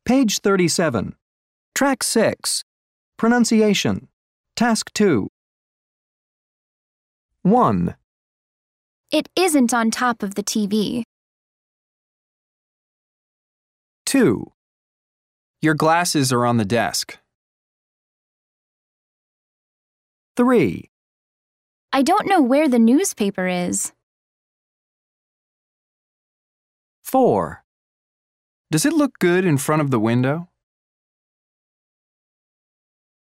Page 37. Track 6. Pronunciation. Task 2. 1, It isn't on top of the TV. 2, Your glasses are on the desk. 3, I don't know where the newspaper is. 4, Does it look good in front of the window?